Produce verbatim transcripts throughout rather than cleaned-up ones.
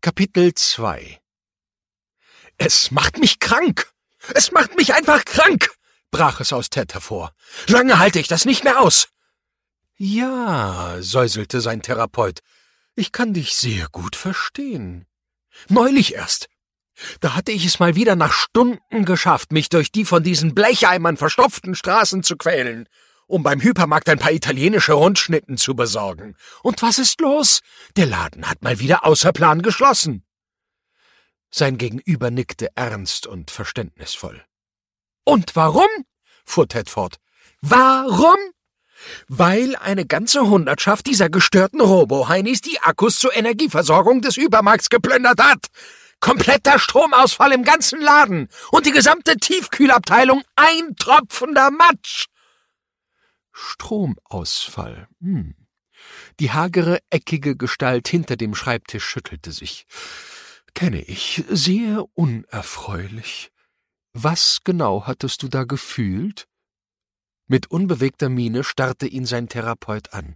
Kapitel zwei. »Es macht mich krank! Es macht mich einfach krank!« brach es aus Ted hervor. »Lange halte ich das nicht mehr aus!« »Ja«, säuselte sein Therapeut, »ich kann dich sehr gut verstehen. Neulich erst. Da hatte ich es mal wieder nach Stunden geschafft, mich durch die von diesen Blecheimern verstopften Straßen zu quälen, um beim Hypermarkt ein paar italienische Rundschnitten zu besorgen. Und was ist los? Der Laden hat mal wieder außer Plan geschlossen.« Sein Gegenüber nickte ernst und verständnisvoll. »Und warum?« fuhr Ted fort. »Warum? Weil eine ganze Hundertschaft dieser gestörten Robo-Heinis die Akkus zur Energieversorgung des Hypermarkts geplündert hat. Kompletter Stromausfall im ganzen Laden und die gesamte Tiefkühlabteilung ein tropfender Matsch.« Stromausfall. Hm. Die hagere, eckige Gestalt hinter dem Schreibtisch schüttelte sich. »Kenne ich. Sehr unerfreulich. Was genau hattest du da gefühlt?« Mit unbewegter Miene starrte ihn sein Therapeut an.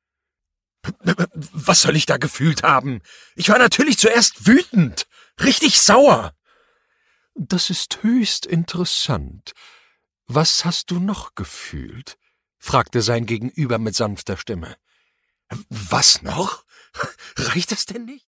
»Was soll ich da gefühlt haben? Ich war natürlich zuerst wütend, richtig sauer.« »Das ist höchst interessant. Was hast du noch gefühlt?« fragte sein Gegenüber mit sanfter Stimme. »Was noch? Reicht das denn nicht?«